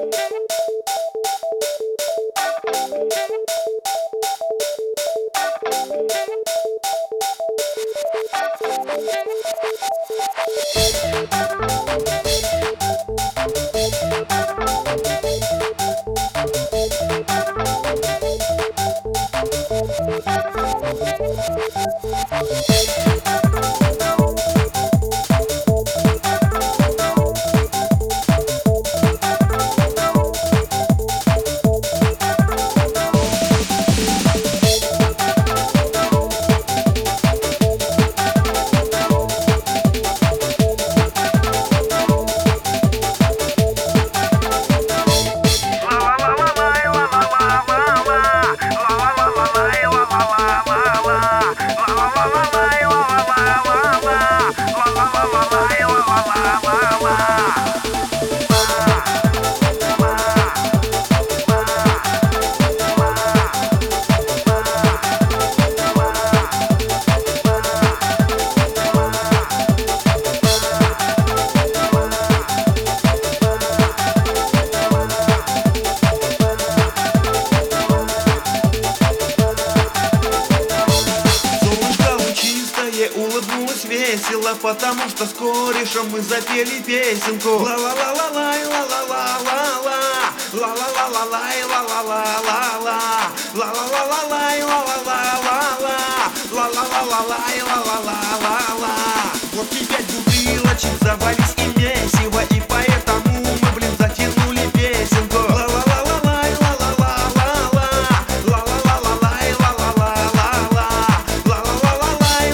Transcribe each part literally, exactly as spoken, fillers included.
Весело, потому что с корешем мы запели песенку. Ла-ла-ла-ла-лай, ла-ла-ла-ла-ла, ла-ла-ла-ла-лай, ла-ла-ла-ла-ла, ла-ла-ла-ла-лай, ла-ла-ла-ла-ла, ла-ла-ла-ла-лай, ла-ла-ла-ла-ла. Вот и пять бутылочек завались и месиво, и поэтому мы, блин, затянули песенку. Ла-ла-ла-ла-лай, ла-ла-ла-ла-ла, ла-ла-ла-ла-лай, ла-ла-ла-ла-ла, ла-ла-ла-ла-лай,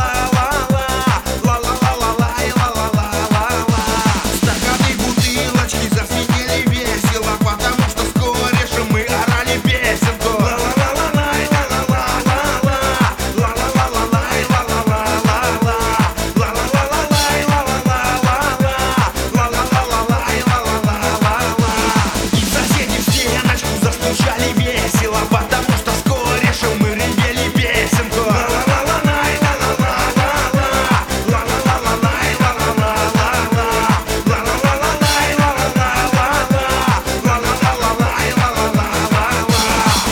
стаканы, бутылочки зазвенели весело, потому что с корешем мы орали песенку. Ла-ла-ла-лай, ла-ла-ла-ла-ла, ла-ла-ла-ла-лай, ла-ла-ла-ла-ла, ла-ла-ла-ла-лай, ла-ла-ла-ла-ла, ла-ла-ла-ла-лай, ла-ла-ла-ла-ла. И соседи в стеночку застучали весело, потому что с корешем мы ревели песенку. Ла-ла-ла-лай, ла-ла-ла-ла-ла, ла-ла-ла-ла-лай, ла-ла-ла-ла-ла, ла-ла-ла-ла-лай, ла-ла-ла-ла-ла, ла-ла-ла-ла-лай, ла-ла-ла-ла-ла.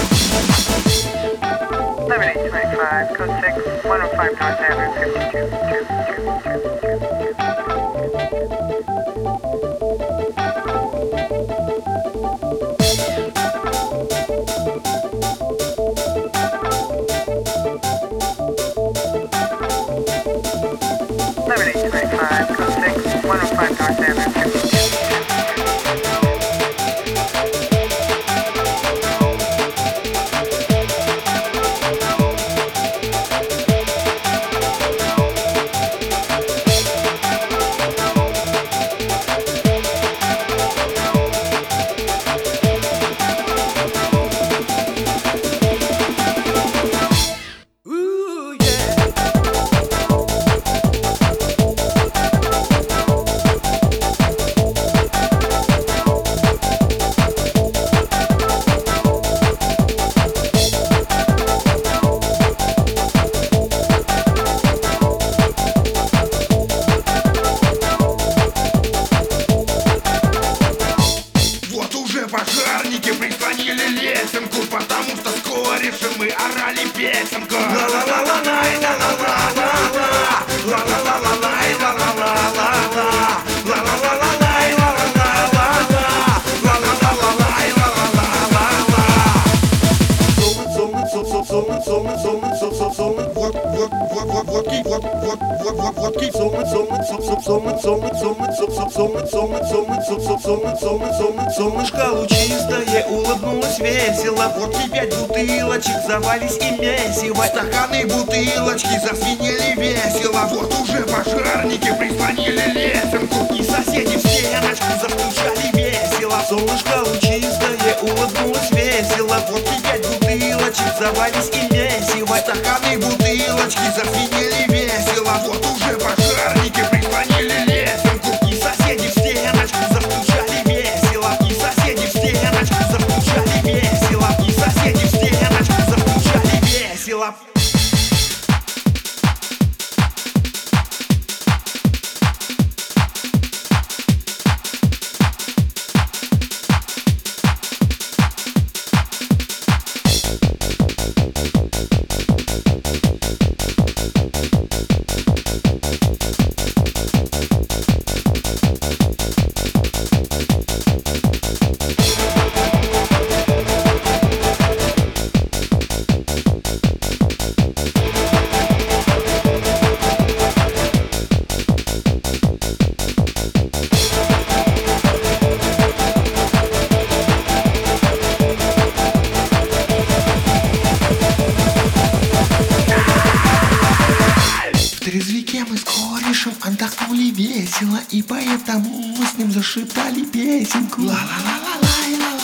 eleven eight twenty-five, code six, one oh five North Avenue, fifty-two. eleven eight twenty-five, code six, one oh five North Avenue, fifty-two. Пожарники прислонили лесенку, потому что с корешем мы орали песенку. Ла-ла-ла-ла-лай, ла-ла-ла-ла-ла, ла-ла-ла-ла-лай, ла-ла-ла-ла-ла, ла-ла-ла-ла-лай, ла-ла-ла-ла-ла, ла-ла-ла-ла-лай, ла-ла-ла-ла-ла. Солнце, солнце, солнце, солнце, солнце, солнце, солнце, вот, вот, вот, вот, водки, вот, вот, вот, вот, водки, солнце, солнце, солнце, солнце, солнце, солнце, солнце, солнце, солнце, солнце, солнце, солнце, солнце, солнышко лучистое улыбнулось весело. Вот и пять бутылочек завались и месиво, стаканы, бутылочки зазвенели весело. Вот уже пожарники прислонили лесенку, и соседи в стеночку застучали весело. Солнышко лучистое улыбнулось весело. Вот и пять бутылочек завались и месиво, стаканы, бутылочки зазвенели весело. Вот уже пожарники прислонили лесенку, и соседи в стеночку застучали весело, и соседи в стеночку застучали весело, и соседи в стеночку застучали весело. все мы с корешем отдохнули весело, и поэтому мы с ним зашептали песенку. Ла-ла-ла-ла-лай, ла